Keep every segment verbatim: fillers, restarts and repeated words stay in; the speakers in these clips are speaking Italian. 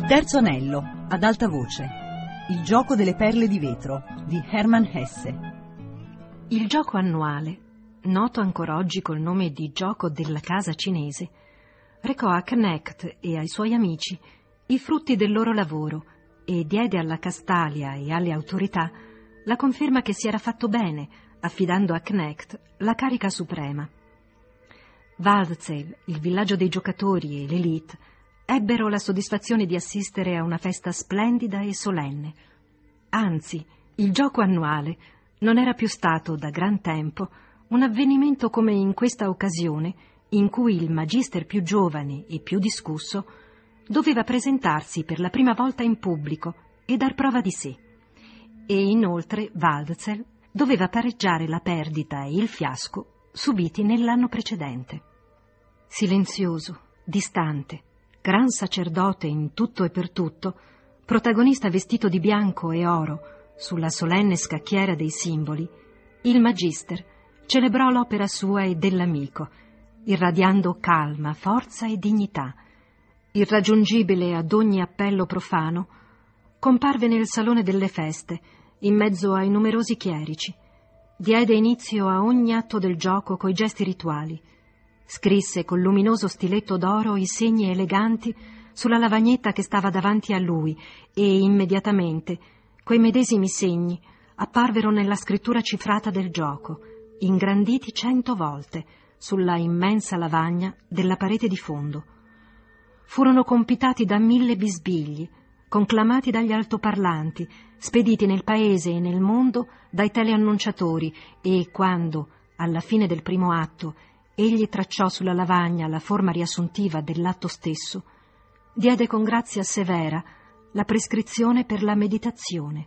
Il terzo anello, ad alta voce. Il gioco delle perle di vetro, di Hermann Hesse. Il gioco annuale, noto ancora oggi col nome di gioco della casa cinese, recò a Knecht e ai suoi amici i frutti del loro lavoro e diede alla Castalia e alle autorità la conferma che si era fatto bene, affidando a Knecht la carica suprema. Waldsee, il villaggio dei giocatori e l'élite ebbero la soddisfazione di assistere a una festa splendida e solenne. Anzi, il gioco annuale non era più stato da gran tempo un avvenimento come in questa occasione, in cui il magister più giovane e più discusso doveva presentarsi per la prima volta in pubblico e dar prova di sé. E inoltre Waldsee doveva pareggiare la perdita e il fiasco subiti nell'anno precedente. Silenzioso, distante, gran sacerdote in tutto e per tutto, protagonista vestito di bianco e oro sulla solenne scacchiera dei simboli, il magister celebrò l'opera sua e dell'amico, irradiando calma, forza e dignità. Irraggiungibile ad ogni appello profano, comparve nel salone delle feste, in mezzo ai numerosi chierici. Diede inizio a ogni atto del gioco coi gesti rituali. Scrisse col luminoso stiletto d'oro i segni eleganti sulla lavagnetta che stava davanti a lui e immediatamente quei medesimi segni apparvero nella scrittura cifrata del gioco, ingranditi cento volte, sulla immensa lavagna della parete di fondo. Furono compitati da mille bisbigli, conclamati dagli altoparlanti, spediti nel paese e nel mondo dai teleannunciatori e quando, alla fine del primo atto, egli tracciò sulla lavagna la forma riassuntiva dell'atto stesso, diede con grazia severa la prescrizione per la meditazione.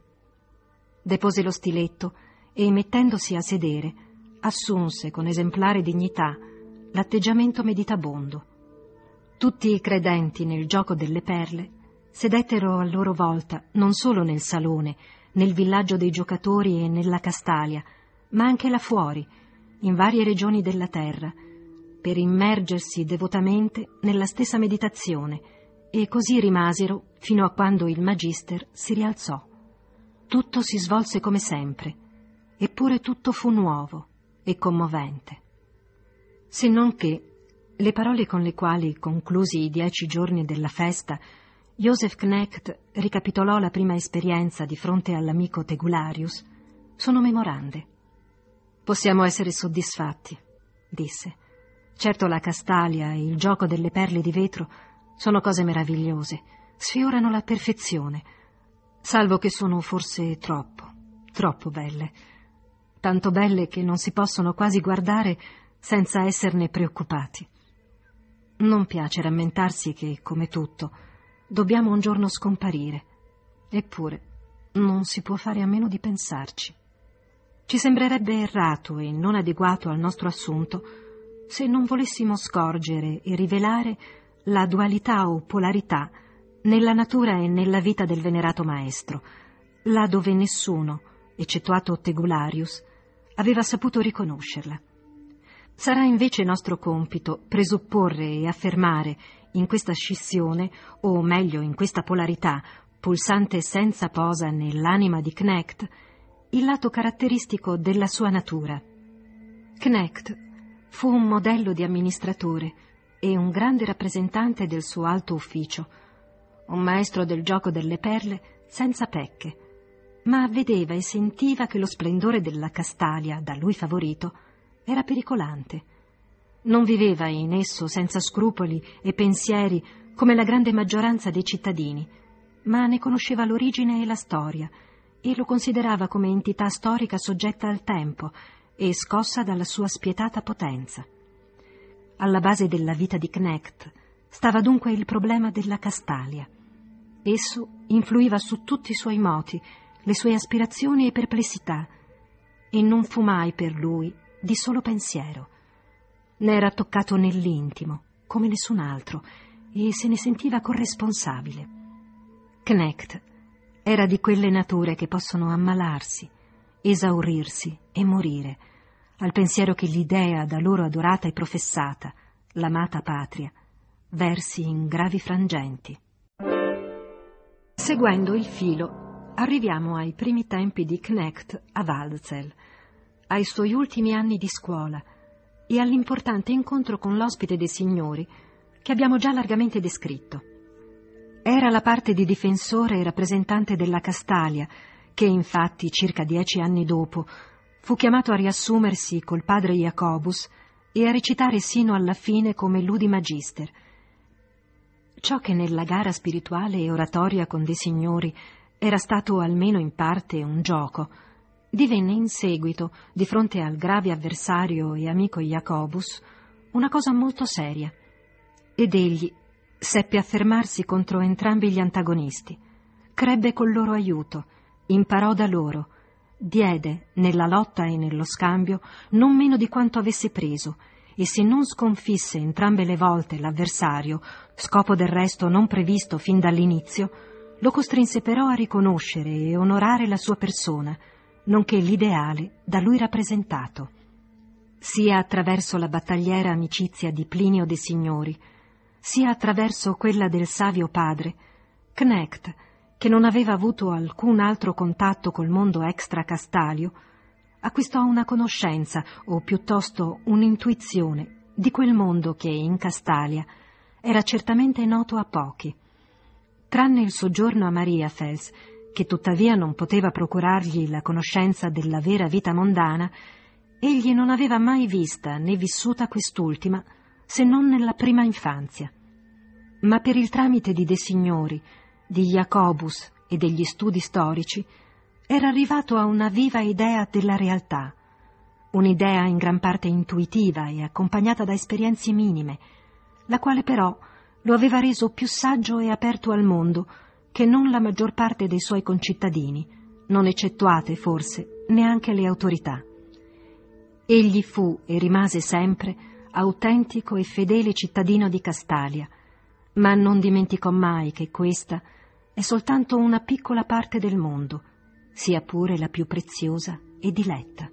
Depose lo stiletto e, mettendosi a sedere, assunse con esemplare dignità l'atteggiamento meditabondo. Tutti i credenti nel gioco delle perle sedettero a loro volta non solo nel salone, nel villaggio dei giocatori e nella Castalia, ma anche là fuori, in varie regioni della terra, per immergersi devotamente nella stessa meditazione, e così rimasero fino a quando il magister si rialzò. Tutto si svolse come sempre, eppure tutto fu nuovo e commovente. Se non che le parole con le quali conclusi i dieci giorni della festa, Joseph Knecht ricapitolò la prima esperienza di fronte all'amico Tegularius, sono memorande. «Possiamo essere soddisfatti», disse. «Certo la Castalia e il gioco delle perle di vetro sono cose meravigliose, sfiorano la perfezione, salvo che sono forse troppo, troppo belle, tanto belle che non si possono quasi guardare senza esserne preoccupati. Non piace rammentarsi che, come tutto, dobbiamo un giorno scomparire, eppure non si può fare a meno di pensarci. Ci sembrerebbe errato e non adeguato al nostro assunto se non volessimo scorgere e rivelare la dualità o polarità nella natura e nella vita del venerato maestro, là dove nessuno, eccettuato Tegularius, aveva saputo riconoscerla. Sarà invece nostro compito presupporre e affermare in questa scissione, o meglio in questa polarità, pulsante senza posa nell'anima di Knecht, il lato caratteristico della sua natura. Knecht fu un modello di amministratore e un grande rappresentante del suo alto ufficio, un maestro del gioco delle perle senza pecche, ma vedeva e sentiva che lo splendore della Castalia, da lui favorito, era pericolante. Non viveva in esso senza scrupoli e pensieri come la grande maggioranza dei cittadini, ma ne conosceva l'origine e la storia e lo considerava come entità storica soggetta al tempo e scossa dalla sua spietata potenza. Alla base della vita di Knecht stava dunque il problema della Castalia. Esso influiva su tutti i suoi moti, le sue aspirazioni e perplessità, e non fu mai per lui di solo pensiero. Ne era toccato nell'intimo, come nessun altro, e se ne sentiva corresponsabile. Knecht era di quelle nature che possono ammalarsi, esaurirsi e morire, al pensiero che l'idea da loro adorata e professata, l'amata patria, versi in gravi frangenti. Seguendo il filo, arriviamo ai primi tempi di Knecht a Waldsee, ai suoi ultimi anni di scuola e all'importante incontro con l'ospite dei signori che abbiamo già largamente descritto. Era la parte di difensore e rappresentante della Castalia che, infatti, circa dieci anni dopo, fu chiamato a riassumersi col padre Jacobus e a recitare sino alla fine come ludi magister. Ciò che nella gara spirituale e oratoria con dei signori era stato almeno in parte un gioco, divenne in seguito, di fronte al grave avversario e amico Jacobus, una cosa molto seria. Ed egli seppe affermarsi contro entrambi gli antagonisti, crebbe col loro aiuto, imparò da loro, diede nella lotta e nello scambio non meno di quanto avesse preso, e se non sconfisse entrambe le volte l'avversario, scopo del resto non previsto fin dall'inizio, lo costrinse però a riconoscere e onorare la sua persona, nonché l'ideale da lui rappresentato. Sia attraverso la battagliera amicizia di Plinio de Signori, sia attraverso quella del savio padre, Knecht, che non aveva avuto alcun altro contatto col mondo extra-castalio, acquistò una conoscenza, o piuttosto un'intuizione, di quel mondo che in Castalia era certamente noto a pochi. Tranne il soggiorno a Mariafels, che tuttavia non poteva procurargli la conoscenza della vera vita mondana, egli non aveva mai vista né vissuta quest'ultima, se non nella prima infanzia. Ma per il tramite di De Signori, di Jacobus e degli studi storici, era arrivato a una viva idea della realtà, un'idea in gran parte intuitiva e accompagnata da esperienze minime, la quale però lo aveva reso più saggio e aperto al mondo che non la maggior parte dei suoi concittadini, non eccettuate forse neanche le autorità. Egli fu e rimase sempre autentico e fedele cittadino di Castalia, ma non dimenticò mai che questa è soltanto una piccola parte del mondo, sia pure la più preziosa e diletta.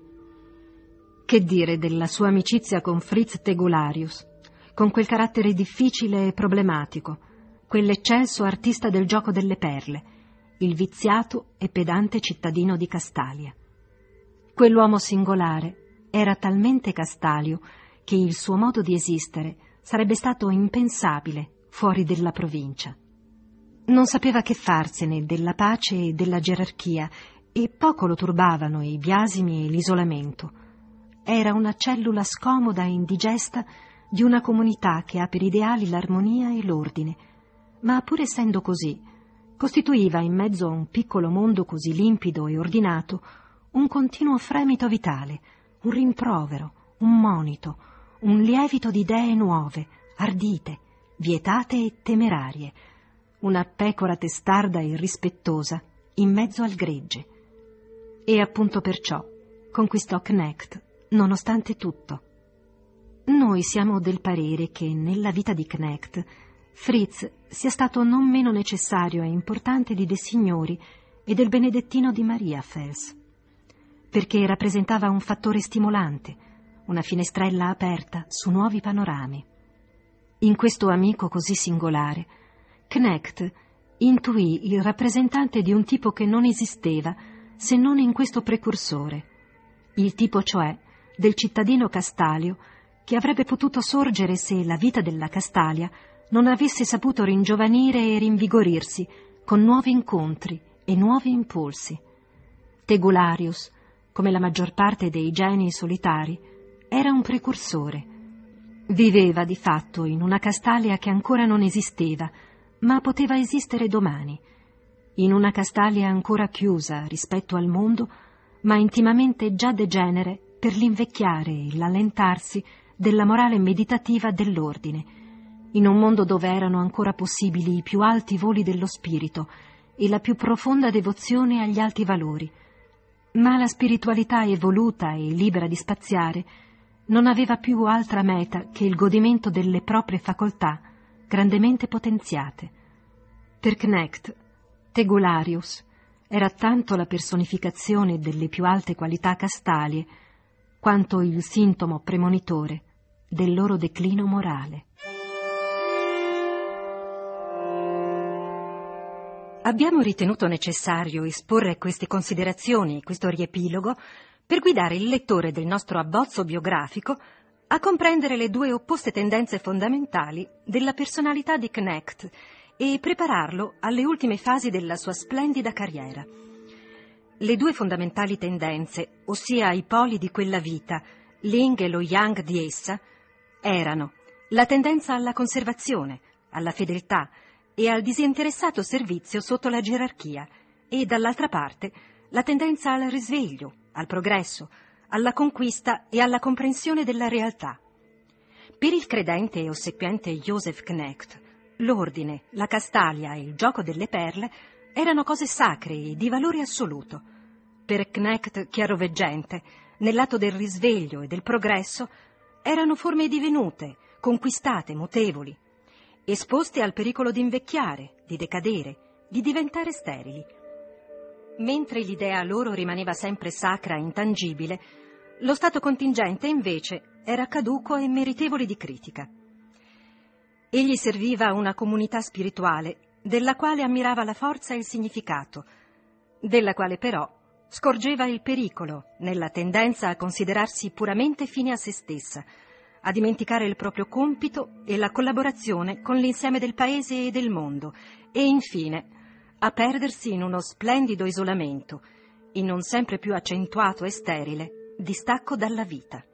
Che dire della sua amicizia con Fritz Tegularius, con quel carattere difficile e problematico, quell'eccelso artista del gioco delle perle, il viziato e pedante cittadino di Castalia. Quell'uomo singolare era talmente castalio che il suo modo di esistere sarebbe stato impensabile fuori della provincia. Non sapeva che farsene della pace e della gerarchia, e poco lo turbavano i biasimi e l'isolamento. Era una cellula scomoda e indigesta di una comunità che ha per ideali l'armonia e l'ordine, ma pur essendo così, costituiva in mezzo a un piccolo mondo così limpido e ordinato un continuo fremito vitale, un rimprovero, un monito, un lievito di idee nuove, ardite, vietate e temerarie, una pecora testarda e rispettosa in mezzo al gregge. E appunto perciò conquistò Knecht, nonostante tutto. Noi siamo del parere che nella vita di Knecht Fritz sia stato non meno necessario e importante di De Signori e del Benedettino di Mariafels, perché rappresentava un fattore stimolante, una finestrella aperta su nuovi panorami. In questo amico così singolare, Knecht intuì il rappresentante di un tipo che non esisteva se non in questo precursore, il tipo cioè del cittadino castalio che avrebbe potuto sorgere se la vita della Castalia non avesse saputo ringiovanire e rinvigorirsi con nuovi incontri e nuovi impulsi. Tegularius, come la maggior parte dei genii solitari, era un precursore. Viveva di fatto in una Castalia che ancora non esisteva, ma poteva esistere domani, in una Castalia ancora chiusa rispetto al mondo, ma intimamente già degenere per l'invecchiare e l'allentarsi della morale meditativa dell'ordine, in un mondo dove erano ancora possibili i più alti voli dello spirito e la più profonda devozione agli alti valori, ma la spiritualità evoluta e libera di spaziare non aveva più altra meta che il godimento delle proprie facoltà grandemente potenziate. Per Knecht, Tegularius era tanto la personificazione delle più alte qualità castalie quanto il sintomo premonitore del loro declino morale. Abbiamo ritenuto necessario esporre queste considerazioni, questo riepilogo, per guidare il lettore del nostro abbozzo biografico a comprendere le due opposte tendenze fondamentali della personalità di Knecht e prepararlo alle ultime fasi della sua splendida carriera. Le due fondamentali tendenze, ossia i poli di quella vita, l'Yin e lo Yang di essa, erano la tendenza alla conservazione, alla fedeltà e al disinteressato servizio sotto la gerarchia e, dall'altra parte, la tendenza al risveglio, al progresso, alla conquista e alla comprensione della realtà. Per il credente e ossequiente Joseph Knecht, l'ordine, la Castalia e il gioco delle perle erano cose sacre e di valore assoluto. Per Knecht chiaroveggente, nell'atto del risveglio e del progresso, erano forme divenute, conquistate, mutevoli, esposte al pericolo di invecchiare, di decadere, di diventare sterili. Mentre l'idea loro rimaneva sempre sacra e intangibile, lo stato contingente invece era caduco e meritevole di critica. Egli serviva a una comunità spirituale della quale ammirava la forza e il significato, della quale però scorgeva il pericolo nella tendenza a considerarsi puramente fine a se stessa, a dimenticare il proprio compito e la collaborazione con l'insieme del paese e del mondo, e infine a perdersi in uno splendido isolamento, in un sempre più accentuato e sterile distacco dalla vita.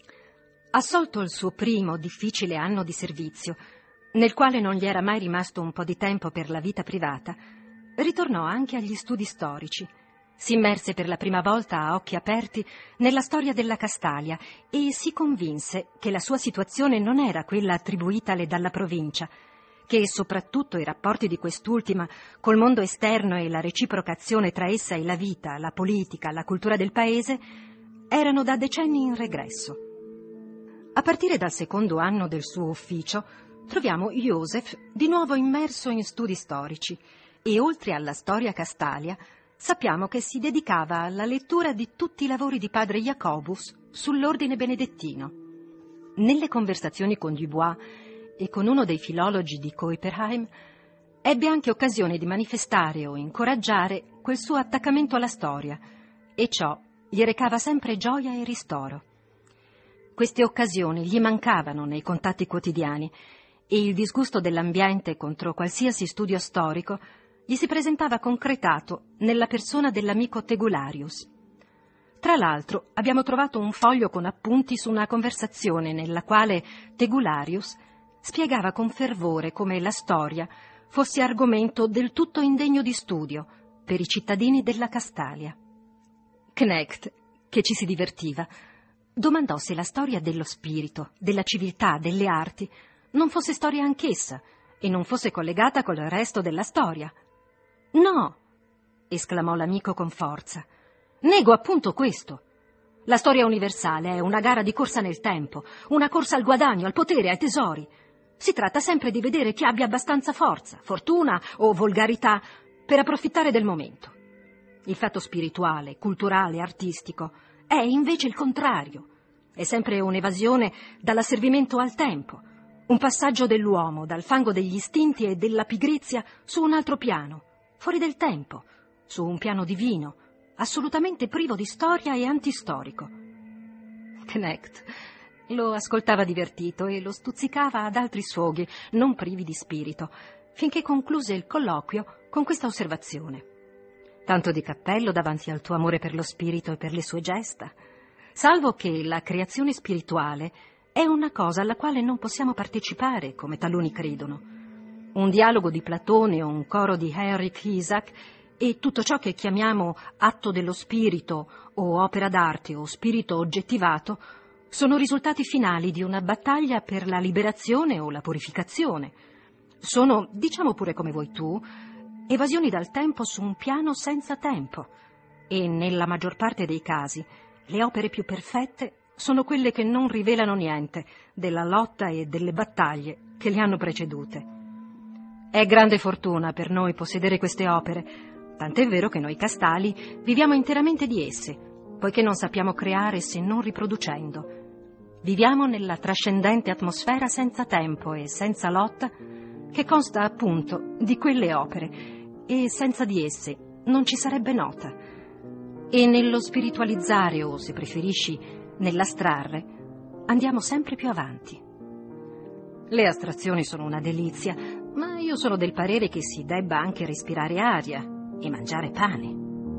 Assolto il suo primo difficile anno di servizio, nel quale non gli era mai rimasto un po' di tempo per la vita privata, ritornò anche agli studi storici. Si immerse per la prima volta a occhi aperti nella storia della Castalia e si convinse che la sua situazione non era quella attribuitale dalla provincia, che soprattutto i rapporti di quest'ultima col mondo esterno e la reciproca azione tra essa e la vita, la politica, la cultura del paese erano da decenni in regresso. A partire dal secondo anno del suo ufficio troviamo Joseph di nuovo immerso in studi storici e, oltre alla storia Castalia, sappiamo che si dedicava alla lettura di tutti i lavori di padre Jacobus sull'ordine benedettino. Nelle conversazioni con Dubois e con uno dei filologi di Coiperheim ebbe anche occasione di manifestare o incoraggiare quel suo attaccamento alla storia, e ciò gli recava sempre gioia e ristoro. Queste occasioni gli mancavano nei contatti quotidiani e il disgusto dell'ambiente contro qualsiasi studio storico gli si presentava concretato nella persona dell'amico Tegularius. Tra l'altro abbiamo trovato un foglio con appunti su una conversazione nella quale Tegularius spiegava con fervore come la storia fosse argomento del tutto indegno di studio per i cittadini della Castalia. Knecht, che ci si divertiva, domandò se la storia dello spirito, della civiltà, delle arti non fosse storia anch'essa e non fosse collegata col resto della storia. «No!» esclamò l'amico con forza. «Nego appunto questo. La storia universale è una gara di corsa nel tempo, una corsa al guadagno, al potere, ai tesori. Si tratta sempre di vedere chi abbia abbastanza forza, fortuna o volgarità per approfittare del momento. Il fatto spirituale, culturale, artistico è invece il contrario. È sempre un'evasione dall'asservimento al tempo, un passaggio dell'uomo dal fango degli istinti e della pigrizia su un altro piano, fuori del tempo, su un piano divino, assolutamente privo di storia e antistorico». Knecht lo ascoltava divertito e lo stuzzicava ad altri sfoghi, non privi di spirito, finché concluse il colloquio con questa osservazione. «Tanto di cappello davanti al tuo amore per lo spirito e per le sue gesta, salvo che la creazione spirituale è una cosa alla quale non possiamo partecipare, come taluni credono. Un dialogo di Platone o un coro di Heinrich Isaac e tutto ciò che chiamiamo atto dello spirito o opera d'arte o spirito oggettivato sono risultati finali di una battaglia per la liberazione o la purificazione. Sono, diciamo pure come vuoi tu, evasioni dal tempo su un piano senza tempo, e nella maggior parte dei casi le opere più perfette sono quelle che non rivelano niente della lotta e delle battaglie che le hanno precedute. È grande fortuna per noi possedere queste opere, tant'è vero che noi castali viviamo interamente di esse, poiché non sappiamo creare se non riproducendo. Viviamo nella trascendente atmosfera senza tempo e senza lotta che consta appunto di quelle opere e senza di esse non ci sarebbe nota. E nello spiritualizzare, o se preferisci, nell'astrarre, andiamo sempre più avanti. Le astrazioni sono una delizia, ma io sono del parere che si debba anche respirare aria e mangiare pane.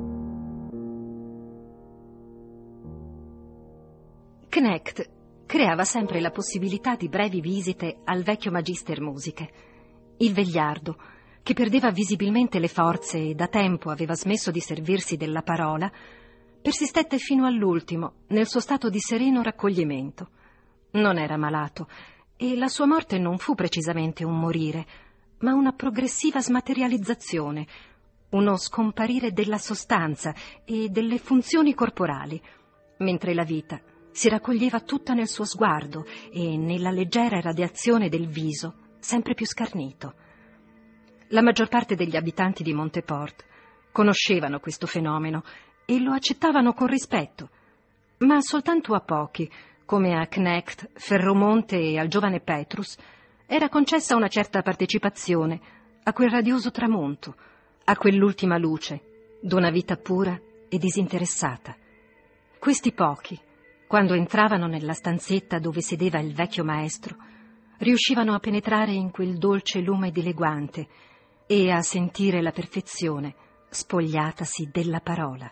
Knecht creava sempre la possibilità di brevi visite al vecchio Magister Musiche. Il vegliardo, che perdeva visibilmente le forze e da tempo aveva smesso di servirsi della parola, persistette fino all'ultimo nel suo stato di sereno raccoglimento. Non era malato e la sua morte non fu precisamente un morire, ma una progressiva smaterializzazione, uno scomparire della sostanza e delle funzioni corporali, mentre la vita si raccoglieva tutta nel suo sguardo e nella leggera radiazione del viso, sempre più scarnito. La maggior parte degli abitanti di Monteport conoscevano questo fenomeno e lo accettavano con rispetto, ma soltanto a pochi, come a Knecht, Ferromonte e al giovane Petrus, era concessa una certa partecipazione a quel radioso tramonto, a quell'ultima luce d'una vita pura e disinteressata. Questi pochi, quando entravano nella stanzetta dove sedeva il vecchio maestro, riuscivano a penetrare in quel dolce lume dileguante e a sentire la perfezione spogliatasi della parola.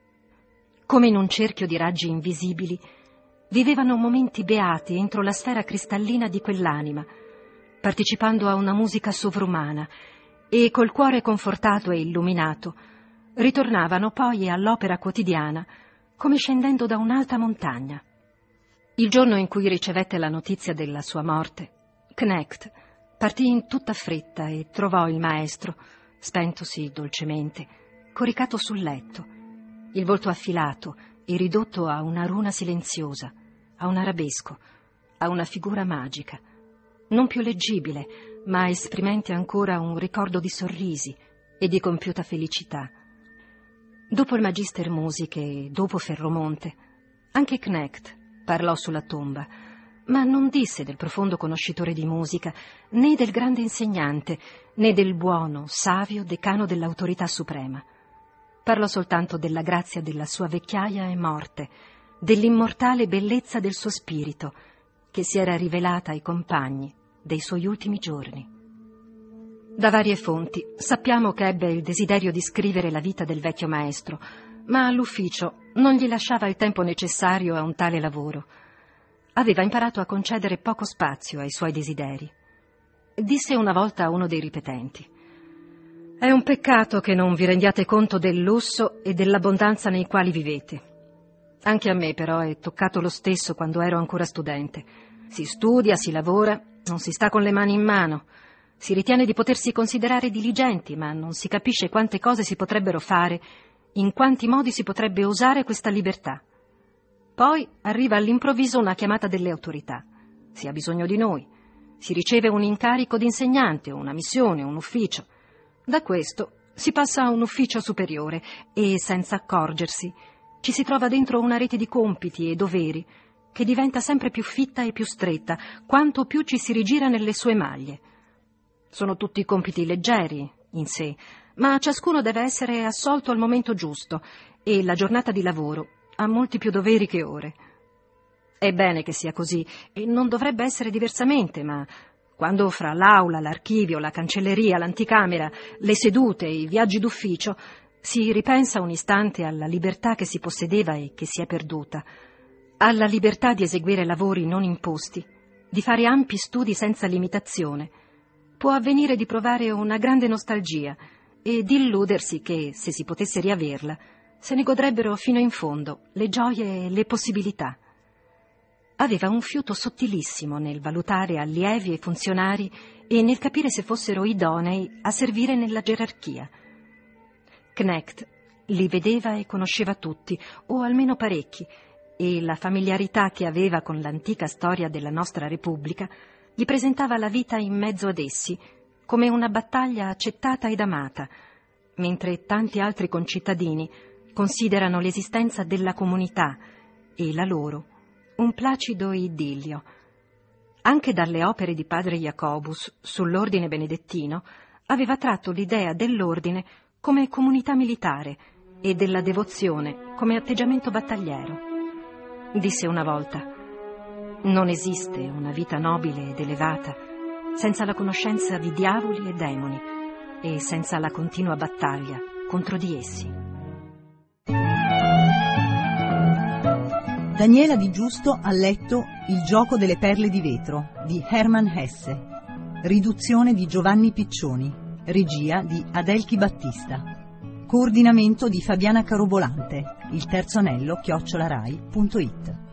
Come in un cerchio di raggi invisibili, vivevano momenti beati entro la sfera cristallina di quell'anima, partecipando a una musica sovrumana e col cuore confortato e illuminato ritornavano poi all'opera quotidiana come scendendo da un'alta montagna. Il giorno in cui ricevette la notizia della sua morte, Knecht partì in tutta fretta e trovò il maestro, spentosi dolcemente, coricato sul letto, il volto affilato e ridotto a una runa silenziosa, a un arabesco, a una figura magica, non più leggibile, ma esprimente ancora un ricordo di sorrisi e di compiuta felicità. Dopo il Magister Musiche e dopo Ferromonte, anche Knecht parlò sulla tomba, ma non disse del profondo conoscitore di musica, né del grande insegnante, né del buono, savio decano dell'autorità suprema. Parlò soltanto della grazia della sua vecchiaia e morte, dell'immortale bellezza del suo spirito, che si era rivelata ai compagni dei suoi ultimi giorni. Da varie fonti sappiamo che ebbe il desiderio di scrivere la vita del vecchio maestro, ma l'ufficio non gli lasciava il tempo necessario a un tale lavoro. Aveva imparato a concedere poco spazio ai suoi desideri. Disse una volta a uno dei ripetenti: «È un peccato che non vi rendiate conto del lusso e dell'abbondanza nei quali vivete. Anche a me però è toccato lo stesso quando ero ancora studente. Si studia, si lavora, non si sta con le mani in mano. Si ritiene di potersi considerare diligenti, ma non si capisce quante cose si potrebbero fare, in quanti modi si potrebbe usare questa libertà. Poi arriva all'improvviso una chiamata delle autorità. Si ha bisogno di noi. Si riceve un incarico di insegnante, una missione, un ufficio. Da questo si passa a un ufficio superiore e, senza accorgersi, ci si trova dentro una rete di compiti e doveri che diventa sempre più fitta e più stretta, quanto più ci si rigira nelle sue maglie. Sono tutti compiti leggeri in sé, ma ciascuno deve essere assolto al momento giusto e la giornata di lavoro ha molti più doveri che ore. È bene che sia così e non dovrebbe essere diversamente, ma quando fra l'aula, l'archivio, la cancelleria, l'anticamera, le sedute, i viaggi d'ufficio, si ripensa un istante alla libertà che si possedeva e che si è perduta, alla libertà di eseguire lavori non imposti, di fare ampi studi senza limitazione, può avvenire di provare una grande nostalgia e di illudersi che, se si potesse riaverla, se ne godrebbero fino in fondo le gioie e le possibilità. Aveva un fiuto sottilissimo nel valutare allievi e funzionari e nel capire se fossero idonei a servire nella gerarchia. Knecht li vedeva e conosceva tutti, o almeno parecchi, e la familiarità che aveva con l'antica storia della nostra Repubblica gli presentava la vita in mezzo ad essi come una battaglia accettata ed amata, mentre tanti altri concittadini considerano l'esistenza della comunità e la loro un placido idillio. Anche dalle opere di padre Jacobus sull'ordine benedettino aveva tratto l'idea dell'ordine come comunità militare e della devozione come atteggiamento battagliero. Disse una volta: «Non esiste una vita nobile ed elevata senza la conoscenza di diavoli e demoni e senza la continua battaglia contro di essi». Daniela Di Giusto ha letto Il gioco delle perle di vetro di Hermann Hesse, riduzione di Giovanni Piccioni, regia di Adelchi Battista, coordinamento di Fabiana Carobolante, il terzo anello chiocciola rai punto it.